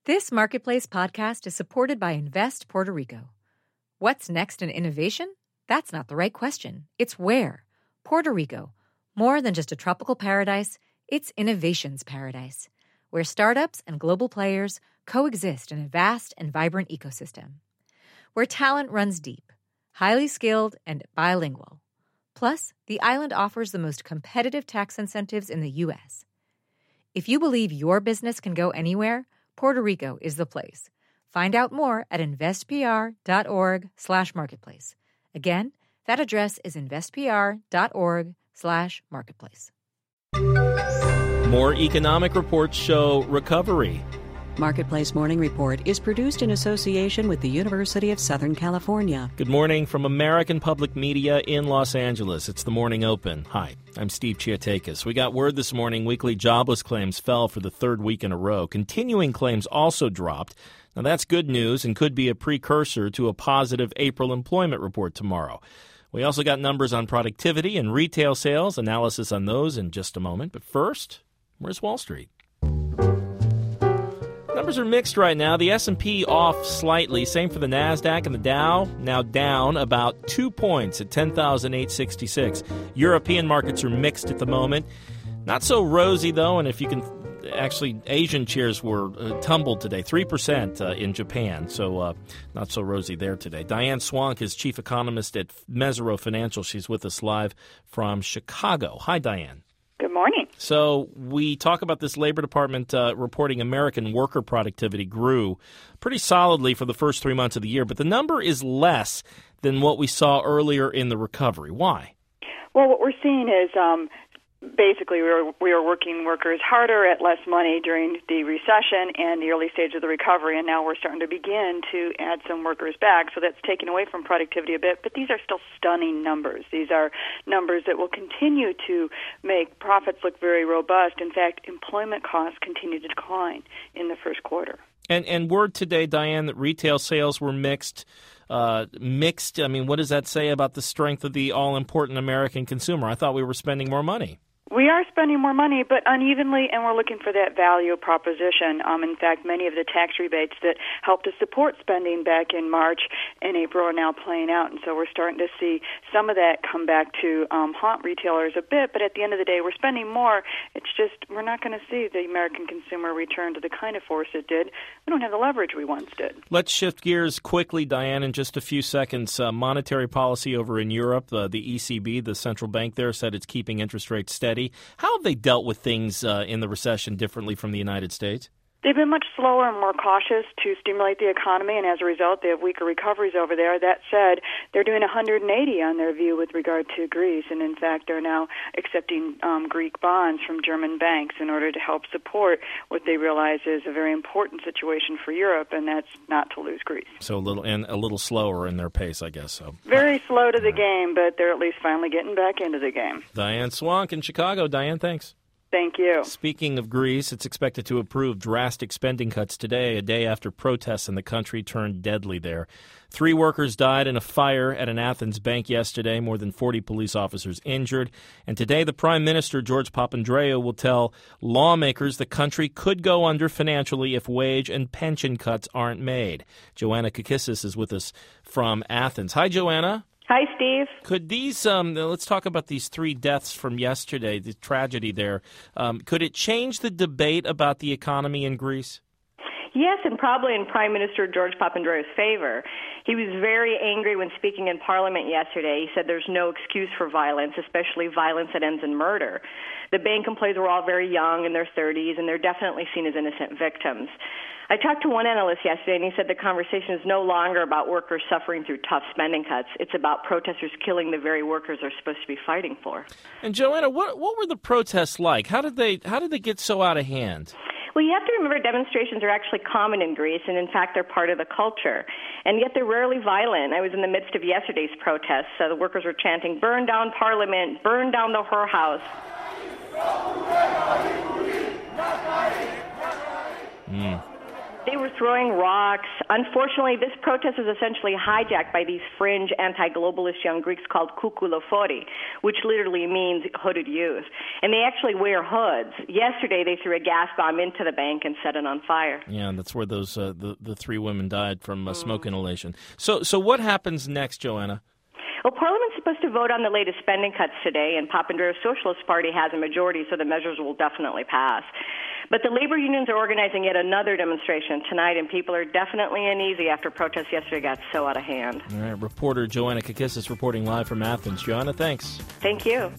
This Marketplace podcast is supported by Invest Puerto Rico. What's next in innovation? That's not the right question. It's where. Puerto Rico. More than just a tropical paradise, it's innovation's paradise, where startups and global players coexist in a vast and vibrant ecosystem. Where talent runs deep, highly skilled, and bilingual. Plus, the island offers the most competitive tax incentives in the U.S. If you believe your business can go anywhere, Puerto Rico is the place. Find out more at investpr.org/marketplace. Again, that address is investpr.org/marketplace. More economic reports show recovery. Marketplace Morning Report is produced in association with the University of Southern California. Good morning from American Public Media in Los Angeles. It's the Morning Open. Hi, I'm Steve Chiatakis. We got word this morning weekly jobless claims fell for the third week in a row. Continuing claims also dropped. Now that's good news and could be a precursor to a positive April employment report tomorrow. We also got numbers on productivity and retail sales, analysis on those in just a moment. But first, where's Wall Street? Numbers are mixed right now. The S&P off slightly. Same for the NASDAQ and the Dow, now down about 2 points at 10,866. European markets are mixed at the moment. Not so rosy, though, and if you can actually, Asian shares were tumbled today, 3% in Japan, so not so rosy there today. Diane Swank is chief economist at Mesirow Financial. She's with us live from Chicago. Hi, Diane. Good morning. So we talk about this Labor Department reporting American worker productivity grew pretty solidly for the first 3 months of the year, but the number is less than what we saw earlier in the recovery. Why? Well, what we're seeing is basically we are working workers harder at less money during the recession and the early stage of the recovery, and now we're starting to begin to add some workers back, so that's taken away from productivity a bit, but these are still stunning numbers. These are numbers that will continue to make profits look very robust. In fact, employment costs continue to decline in the first quarter. And word today, Diane, that retail sales were mixed. I mean, what does that say about the strength of the all-important American consumer? I thought we were spending more money. We are spending more money, but unevenly, and we're looking for that value proposition. In fact, many of the tax rebates that helped to support spending back in March and April are now playing out, and so we're starting to see some of that come back to haunt retailers a bit, but at the end of the day, we're spending more. It's just we're not going to see the American consumer return to the kind of force it did. We don't have the leverage we once did. Let's shift gears quickly, Diane, in just a few seconds. Monetary policy over in Europe, the ECB, the central bank there, said it's keeping interest rates steady. How have they dealt with things in the recession differently from the United States? They've been much slower and more cautious to stimulate the economy, and as a result, they have weaker recoveries over there. That said, they're doing 180 on their view with regard to Greece, and in fact, they're now accepting Greek bonds from German banks in order to help support what they realize is a very important situation for Europe, and that's not to lose Greece. So a little slower in their pace, I guess. So very slow to the game, but they're at least finally getting back into the game. Diane Swank in Chicago. Diane, thanks. Thank you. Speaking of Greece, it's expected to approve drastic spending cuts today, a day after protests in the country turned deadly there. 3 workers died in a fire at an Athens bank yesterday, more than 40 police officers injured. And today, the Prime Minister, George Papandreou, will tell lawmakers the country could go under financially if wage and pension cuts aren't made. Joanna Kakissis is with us from Athens. Hi, Joanna. Hi, Steve. Could these, let's talk about these 3 deaths from yesterday, the tragedy there. Could it change the debate about the economy in Greece? Yes, and probably in Prime Minister George Papandreou's favor. He was very angry when speaking in Parliament yesterday. He said there's no excuse for violence, especially violence that ends in murder. The bank employees were all very young, in their 30s, and they're definitely seen as innocent victims. I talked to one analyst yesterday, and he said the conversation is no longer about workers suffering through tough spending cuts. It's about protesters killing the very workers they're supposed to be fighting for. And Joanna, what were the protests like? How did they get so out of hand? Well, you have to remember demonstrations are actually common in Greece, and in fact, they're part of the culture. And yet they're rarely violent. I was in the midst of yesterday's protests. The workers were chanting, "Burn down Parliament, burn down the whorehouse." They were throwing rocks. Unfortunately, this protest was essentially hijacked by these fringe anti-globalist young Greeks called koukoulofori, which literally means hooded youth. And they actually wear hoods. Yesterday, they threw a gas bomb into the bank and set it on fire. Yeah, and that's where those the three women died from smoke inhalation. So what happens next, Joanna? Well, Parliament's supposed to vote on the latest spending cuts today, and Papandreou's Socialist Party has a majority, so the measures will definitely pass. But the labor unions are organizing yet another demonstration tonight, and people are definitely uneasy after protests yesterday got so out of hand. All right, reporter Joanna Kakissis reporting live from Athens. Joanna, thanks. Thank you.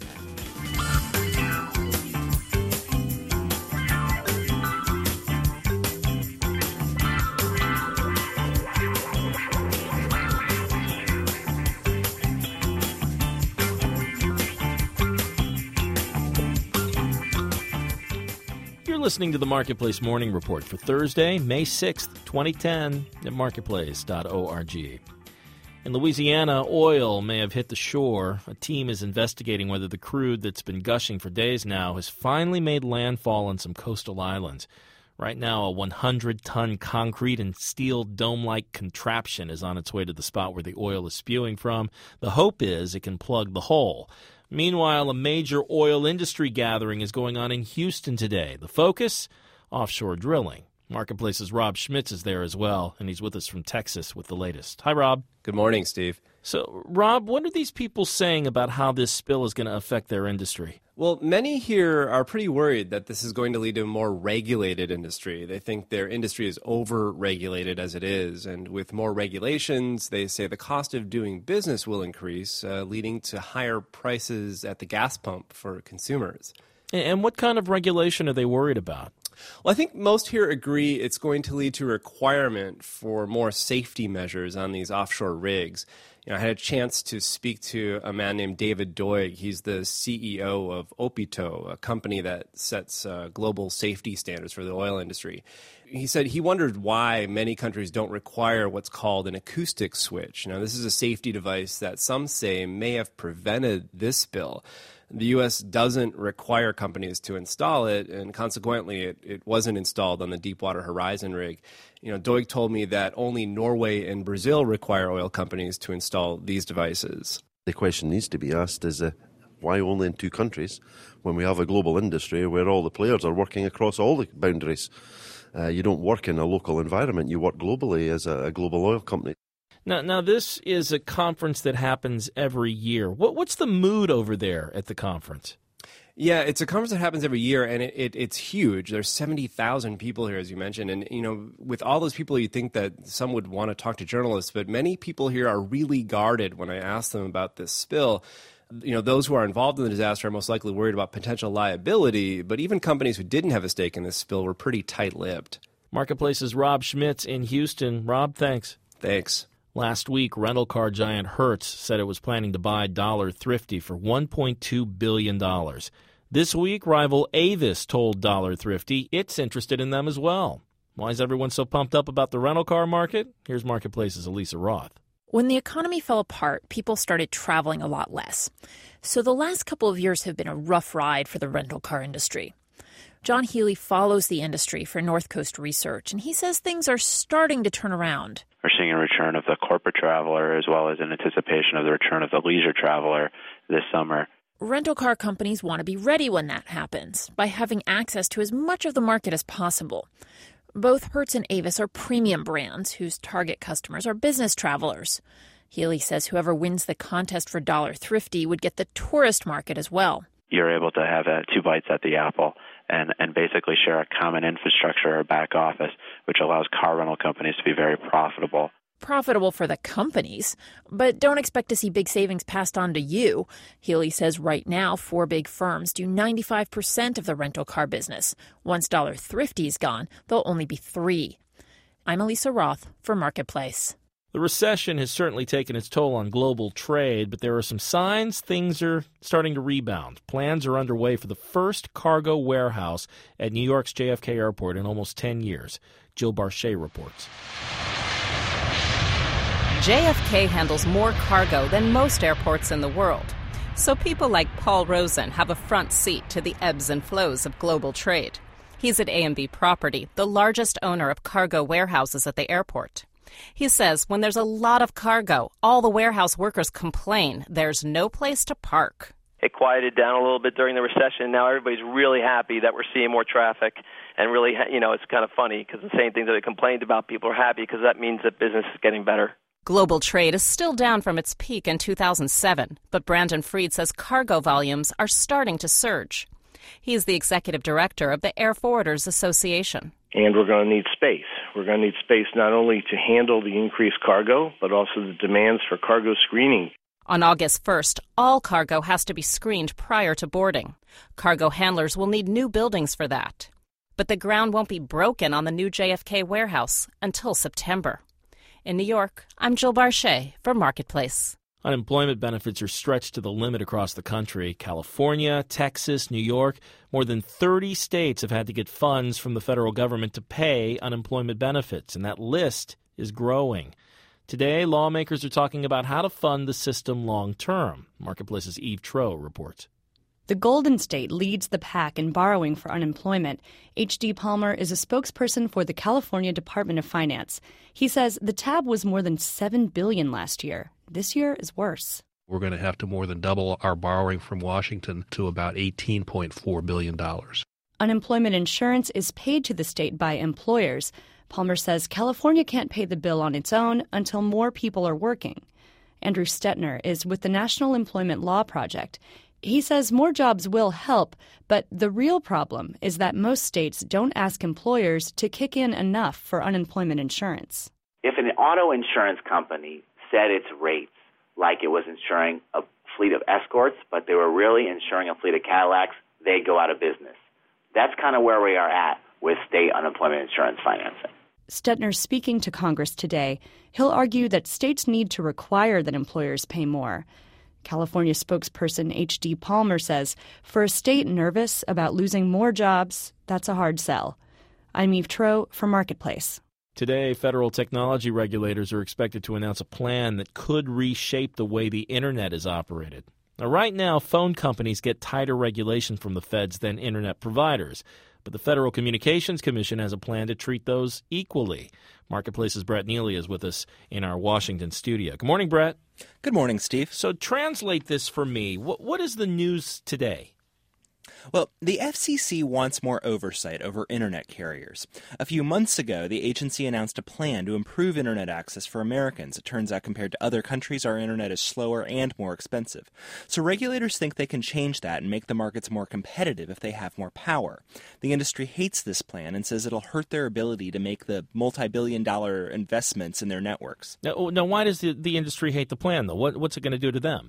Listening to the Marketplace Morning Report for Thursday, May 6th, 2010 at marketplace.org. In Louisiana, oil may have hit the shore. A team is investigating whether the crude that's been gushing for days now has finally made landfall on some coastal islands. Right now, a 100-ton concrete and steel dome-like contraption is on its way to the spot where the oil is spewing from. The hope is it can plug the hole. Meanwhile, a major oil industry gathering is going on in Houston today. The focus? Offshore drilling. Marketplace's Rob Schmitz is there as well, and he's with us from Texas with the latest. Hi, Rob. Good morning, Steve. So, Rob, what are these people saying about how this spill is going to affect their industry? Well, many here are pretty worried that this is going to lead to a more regulated industry. They think their industry is over-regulated as it is, and with more regulations, they say the cost of doing business will increase, leading to higher prices at the gas pump for consumers. And what kind of regulation are they worried about? Well, I think most here agree it's going to lead to a requirement for more safety measures on these offshore rigs. I had a chance to speak to a man named David Doig. He's the CEO of Opito, a company that sets global safety standards for the oil industry. He said he wondered why many countries don't require what's called an acoustic switch. Now, this is a safety device that some say may have prevented this spill. The U.S. doesn't require companies to install it, and consequently, it wasn't installed on the Deepwater Horizon rig. Doig told me that only Norway and Brazil require oil companies to install these devices. The question needs to be asked is why only in two countries when we have a global industry where all the players are working across all the boundaries? You don't work in a local environment. You work globally as a global oil company. Now, this is a conference that happens every year. What's the mood over there at the conference? Yeah, it's a conference that happens every year, and it's huge. There's 70,000 people here, as you mentioned. And, with all those people, you'd think that some would want to talk to journalists, but many people here are really guarded when I ask them about this spill. Those who are involved in the disaster are most likely worried about potential liability, but even companies who didn't have a stake in this spill were pretty tight-lipped. Marketplace's Rob Schmitz in Houston. Rob, thanks. Thanks. Last week, rental car giant Hertz said it was planning to buy Dollar Thrifty for $1.2 billion. This week, rival Avis told Dollar Thrifty it's interested in them as well. Why is everyone so pumped up about the rental car market? Here's Marketplace's Elisa Roth. When the economy fell apart, people started traveling a lot less. So the last couple of years have been a rough ride for the rental car industry. John Healy follows the industry for North Coast Research, and he says things are starting to turn around. We're seeing a return of the corporate traveler as well as an anticipation of the return of the leisure traveler this summer. Rental car companies want to be ready when that happens by having access to as much of the market as possible. Both Hertz and Avis are premium brands whose target customers are business travelers. Healy says whoever wins the contest for Dollar Thrifty would get the tourist market as well. You're able to have two bites at the apple and basically share a common infrastructure or back office, which allows car rental companies to be very profitable. Profitable for the companies, but don't expect to see big savings passed on to you. Healy says right now, 4 big firms do 95% of the rental car business. Once Dollar Thrifty's gone, there'll only be 3. I'm Elisa Roth for Marketplace. The recession has certainly taken its toll on global trade, but there are some signs things are starting to rebound. Plans are underway for the first cargo warehouse at New York's JFK Airport in almost 10 years. Jill Barchet reports. JFK handles more cargo than most airports in the world. So people like Paul Rosen have a front seat to the ebbs and flows of global trade. He's at A&B Property, the largest owner of cargo warehouses at the airport. He says when there's a lot of cargo, all the warehouse workers complain there's no place to park. It quieted down a little bit during the recession. Now everybody's really happy that we're seeing more traffic. And really, it's kind of funny because the same things that they complained about, people are happy because that means that business is getting better. Global trade is still down from its peak in 2007, but Brandon Freed says cargo volumes are starting to surge. He is the executive director of the Air Forwarders Association. And we're going to need space. We're going to need space not only to handle the increased cargo, but also the demands for cargo screening. On August 1st, all cargo has to be screened prior to boarding. Cargo handlers will need new buildings for that. But the ground won't be broken on the new JFK warehouse until September. In New York, I'm Jill Barchet for Marketplace. Unemployment benefits are stretched to the limit across the country. California, Texas, New York, more than 30 states have had to get funds from the federal government to pay unemployment benefits, and that list is growing. Today, lawmakers are talking about how to fund the system long term. Marketplace's Eve Tro reports. The Golden State leads the pack in borrowing for unemployment. H.D. Palmer is a spokesperson for the California Department of Finance. He says the tab was more than $7 billion last year. This year is worse. We're going to have to more than double our borrowing from Washington to about $18.4 billion. Unemployment insurance is paid to the state by employers. Palmer says California can't pay the bill on its own until more people are working. Andrew Stetner is with the National Employment Law Project. He says more jobs will help, but the real problem is that most states don't ask employers to kick in enough for unemployment insurance. If an auto insurance company set its rates like it was insuring a fleet of Escorts, but they were really insuring a fleet of Cadillacs, they'd go out of business. That's kind of where we are at with state unemployment insurance financing. Stetner speaking to Congress today. He'll argue that states need to require that employers pay more. California spokesperson H.D. Palmer says for a state nervous about losing more jobs, that's a hard sell. I'm Eve Tro for Marketplace. Today, federal technology regulators are expected to announce a plan that could reshape the way the Internet is operated. Now, right now, phone companies get tighter regulation from the feds than Internet providers. But the Federal Communications Commission has a plan to treat those equally. Marketplace's Brett Neely is with us in our Washington studio. Good morning, Brett. Good morning, Steve. So translate this for me. What is the news today? Well, the FCC wants more oversight over Internet carriers. A few months ago, the agency announced a plan to improve Internet access for Americans. It turns out compared to other countries, our Internet is slower and more expensive. So regulators think they can change that and make the markets more competitive if they have more power. The industry hates this plan and says it'll hurt their ability to make the multi-billion-dollar investments in their networks. Now why does the industry hate the plan, though? What's it going to do to them?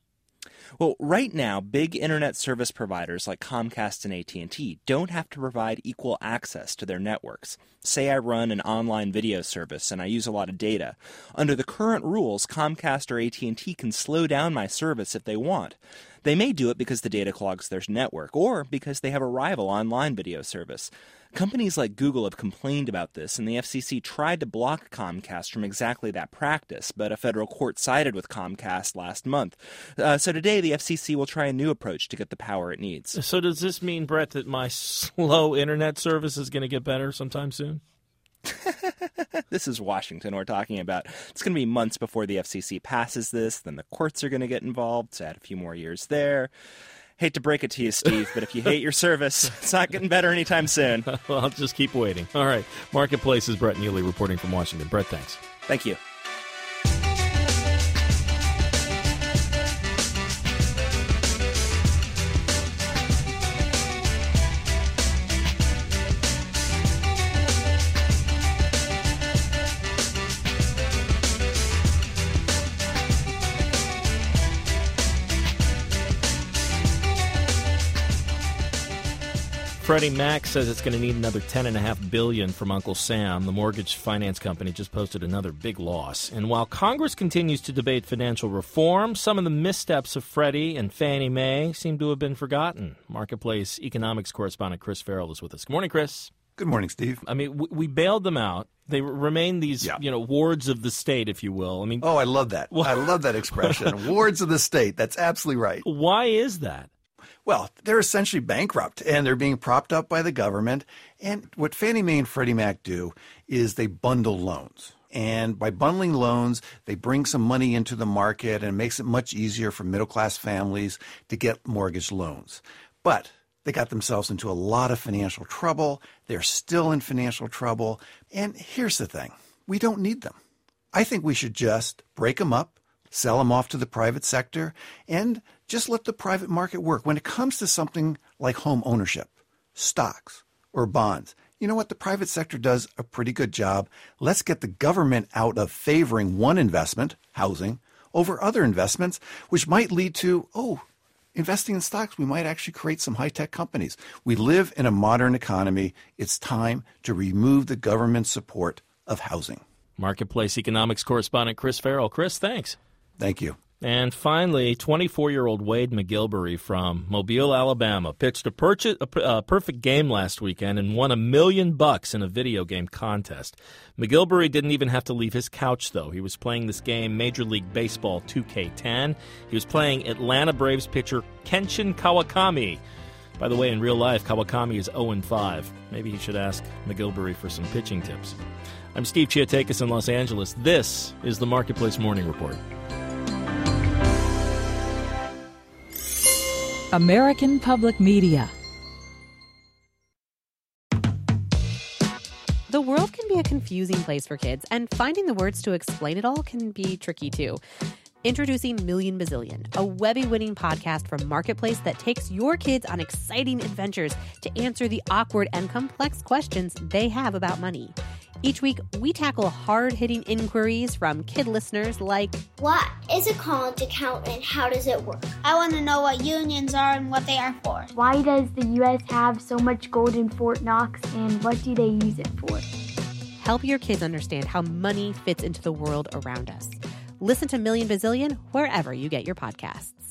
Well, right now, big internet service providers like Comcast and AT&T don't have to provide equal access to their networks. Say I run an online video service and I use a lot of data. Under the current rules, Comcast or AT&T can slow down my service if they want. They may do it because the data clogs their network or because they have a rival online video service. Companies like Google have complained about this, and the FCC tried to block Comcast from exactly that practice, but a federal court sided with Comcast last month. So today, the FCC will try a new approach to get the power it needs. So does this mean, Brett, that my slow internet service is going to get better sometime soon? This is Washington we're talking about. It's going to be months before the FCC passes this, then the courts are going to get involved, so add a few more years there. Hate to break it to you, Steve, but if you hate your service, it's not getting better anytime soon. Well, I'll just keep waiting. All right. Marketplace's Brett Neely reporting from Washington. Brett, thanks. Thank you. Freddie Mac says it's going to need another $10.5 billion from Uncle Sam. The mortgage finance company just posted another big loss. And while Congress continues to debate financial reform, some of the missteps of Freddie and Fannie Mae seem to have been forgotten. Marketplace economics correspondent Chris Farrell is with us. Good morning, Chris. Good morning, Steve. I mean, we bailed them out. They remain these, wards of the state, if you will. I mean, I love that. I love that expression. Wards of the state. That's absolutely right. Why is that? Well, they're essentially bankrupt, and they're being propped up by the government. And what Fannie Mae and Freddie Mac do is they bundle loans. And by bundling loans, they bring some money into the market, and it makes it much easier for middle-class families to get mortgage loans. But they got themselves into a lot of financial trouble. They're still in financial trouble. And here's the thing. We don't need them. I think we should just break them up, sell them off to the private sector, and just let the private market work. When it comes to something like home ownership, stocks, or bonds, you know what? The private sector does a pretty good job. Let's get the government out of favoring one investment, housing, over other investments, which might lead to, investing in stocks. We might actually create some high-tech companies. We live in a modern economy. It's time to remove the government support of housing. Marketplace economics correspondent Chris Farrell. Chris, thanks. Thank you. And finally, 24-year-old Wade McGilvery from Mobile, Alabama, pitched a perfect game last weekend and won $1 million in a video game contest. McGilvery didn't even have to leave his couch, though. He was playing this game, Major League Baseball 2K10. He was playing Atlanta Braves pitcher Kenshin Kawakami. By the way, in real life, Kawakami is 0-5. Maybe he should ask McGilvery for some pitching tips. I'm Steve Chiatakis in Los Angeles. This is the Marketplace Morning Report. American Public Media. The world can be a confusing place for kids, and finding the words to explain it all can be tricky too. Introducing Million Bazillion, a Webby-winning podcast from Marketplace that takes your kids on exciting adventures to answer the awkward and complex questions they have about money. Each week, we tackle hard-hitting inquiries from kid listeners like, what is a college account and how does it work? I want to know what unions are and what they are for. Why does the U.S. have so much gold in Fort Knox and what do they use it for? Help your kids understand how money fits into the world around us. Listen to Million Bazillion wherever you get your podcasts.